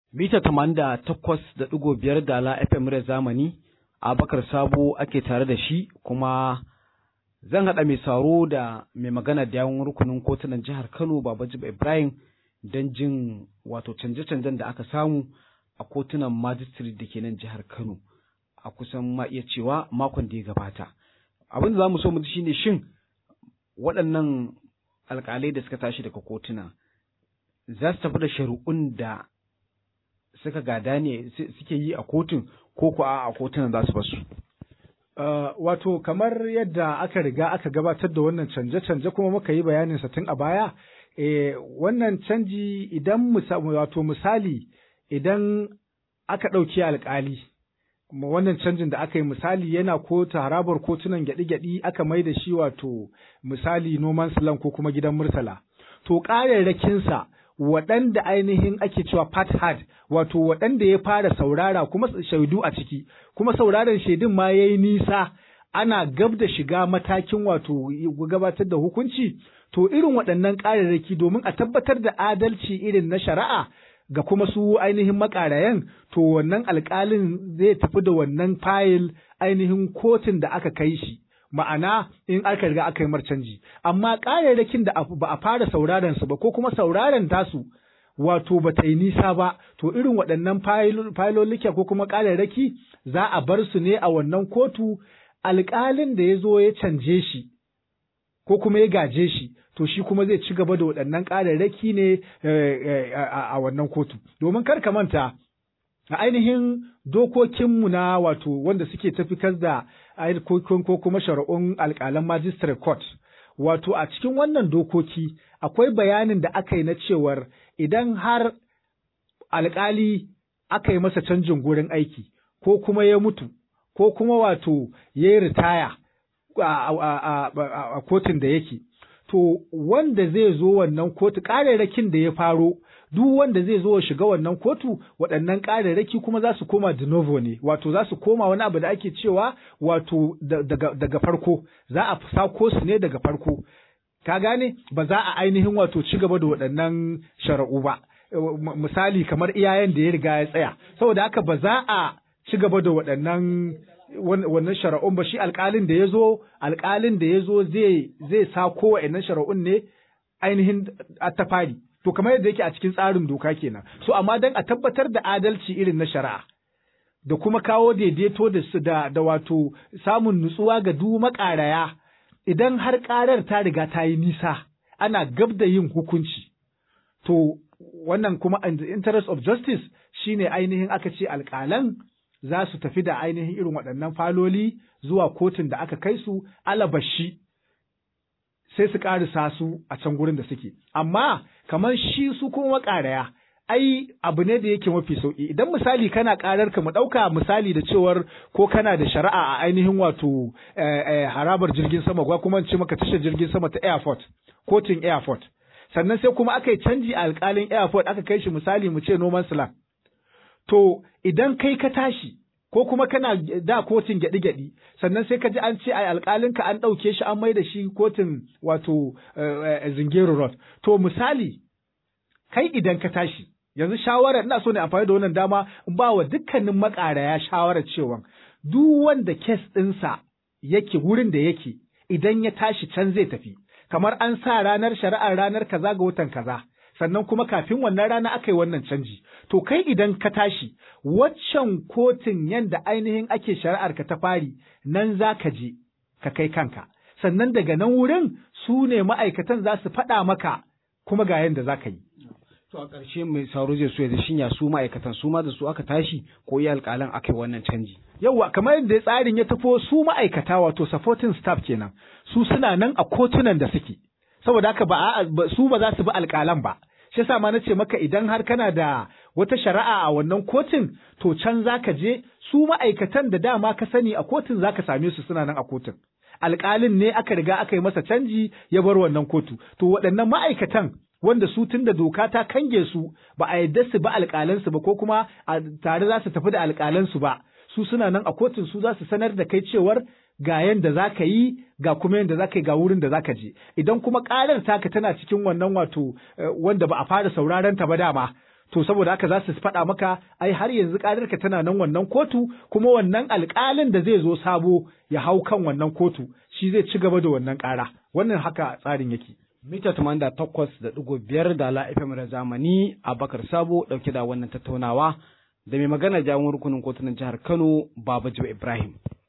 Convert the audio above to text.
Mita 88.5 Dala FM Muryar Zamani, Abakar Sabo ake tare da shi, kuma zan haɗa mai saro da mai magana da yawun rukunin kotunan jihar Kano Babajib Ibrahim don jin wato canje-canjen da aka samu a kotunan magistrate da ke nan jihar Kano a kusan ma iya cewa makon da ya gabata. Abin da za mu so mu ji shine shin waɗannan alƙalai da suka tashi daga kotuna za su tafi da shari'un da suka gada ne suke yi a kotun ko ko a kotunan za su basu? Wato kamar yadda aka riga aka gabatar da wannan canje-canje kuma muka yi bayaninsa tun a baya, wannan canji idan misali idan aka ɗauki alƙali, wannan canjin da aka yi misali yana harabar kotunan gyaɗi-gyaɗi aka mai da shi wato misali noman silan ko kuma gidan murtala. To ƙararrakinsa waɗanda ainihin ake cewa part hard, wato waɗanda ya fara saurara kuma shaidu a ciki, kuma sauraron shaidun ma ya yi nisa ana gab da shiga matakin wato gabatar da hukunci, to irin waɗannan ƙararraki domin a tabbatar da adalci irin na shari'a ga kuma su ainihin makarayan, to wannan alƙalin zai tafi da wannan fayil ainihin kotun da aka kai shi. Ma'ana in aka riga aka yi marcanji, amma ƙararrakin da ba a fara sauraron su ba ko kuma sauraron tasu wato ba ta yi nisa ba, to irin waɗannan fayilolika ko kuma ƙararraki za a bar su ne a wannan kotu. Alƙalin da ya zo ya canje shi ko kuma ya gaje shi, to shi kuma zai ci gaba da waɗannan ƙararraki ne a wannan kotu. Domin kar ka manta, a ainihin dokokinmu na wato wanda suke tafikar da aikokin ko kuma shari'un alƙalan magistrate court, wato a cikin wannan dokoki akwai bayanin da aka yi na cewar idan har alƙali aka yi masa canjin gurin aiki ko kuma ya mutu ko kuma wato ya yi ritaya a kotun da yake, to wanda zai zo wannan kotu ƙararrakin da ya faro, duk wanda zai zo shiga wannan kotu waɗannan ƙararraki kuma za su koma de novo ne, wato za su koma wani abu da ake cewa wato daga farko, za a sako su ne daga farko. Ka gane, ba za a ainihin wato ci gaba da waɗannan shari'u ba, misali kamar iyayen da ya riga ya tsaya, saboda haka ba za a ci gaba da wannan shari'un ba. Shi alƙalin da ya zo zai sako waɗannan shari'un ne ainihin ta fari. To kamar yadda yake a cikin tsarin doka kenan. So amma dan a tabbatar da adalci irin na shari'a da kuma kawo daidaito da wato samun nutsuwa ga duk makaraya, idan har ƙarar ta riga ta yi nisa ana gab da yin hukunci, to wannan kuma in the interest of justice shine ainihin aka ce alƙalan za su tafi da ainihin irin waɗannan faloli zuwa kotun da aka kai su, alabashi sai su ƙarisa su a can gurin da suke. Amma kamar shi su kuma makaraya, ai abu ne da yake mafi sauƙi. Idan misali kana ƙarar ka, mu ɗauka misali da cewar ko kana da shari'a a ainihin wato harabar jirgin sama, ko kuma ce maka tashar jirgin sama ta airport, kotun airport. Sannan sai kuma aka yi canji a alƙalin airport aka kai shi misali mu ce noman silan. To idan kai ka tashi ko kuma kana da kotun gyaɗi-gyaɗi, sannan sai ka ji an ce ai alƙalinka an ɗauke shi an mai da shi kotun wato Zungeru Road. To misali, kai idan ka tashi, yanzu shawarar, ina so ne amfani da wannan dama in ba wa dukkanin makaraya shawarar cewa duk wanda kes ɗinsa yake wurin da yake, idan ya tashi can zai tafi, kamar an sa ranar shari'ar ranar kaza ga watan kaza. Sannan kuma kafin wannan rana aka yi wannan canji. To kai idan ka tashi, waccan kotun yanda ainihin ake shari'ar ka ta fari, nan za ka je ka kai kanka. Sannan daga nan wurin su ne ma'aikatan za su faɗa maka kuma ga yanda za ka yi. To a ƙarshe mai sauro zai so ya shinya su ma'aikatan su ma da su aka tashi ko yi alƙalan aka yi wannan canji. Yawwa, kamar yadda tsarin ya tafo, su ma'aikata wato supporting staff kenan, su suna nan a kotunan da suke. Saboda haka su ba za su bi alƙalan ba. Shi yasa ma na ce maka idan har kana da wata shari'a a wannan kotun, to can za ka je, su ma'aikatan da dama ka sani a kotun za ka same su suna nan a kotun. Alƙalin ne aka riga aka yi masa canji ya bar wannan kotu. To waɗannan ma'aikatan wanda su tun da doka ta kange su ba a yadda su ba alƙalansu ba ko kuma tare za su tafi da alƙalansu ba, su suna nan a kotun, su za su sanar da kai cewar ga yanda za ka yi, ga kuma yanda za ka yi, ga wurin da za ka je. Idan kuma ƙarar taka tana cikin wannan wato wanda ba a fara sauraron ta ba dama, to saboda haka za su faɗa maka ai har yanzu ƙararka tana nan wannan kotu, kuma wannan alƙalin da zai zo sabo ya hau kan wannan kotu shi zai ci gaba da wannan ƙara. Wannan haka tsarin yake. Mita 88.5 Dala FM da zamani, Abakar Sabo ɗauke da wannan tattaunawa da mai magana jawon rukunin kotunan jihar Kano, Babajo Ibrahim.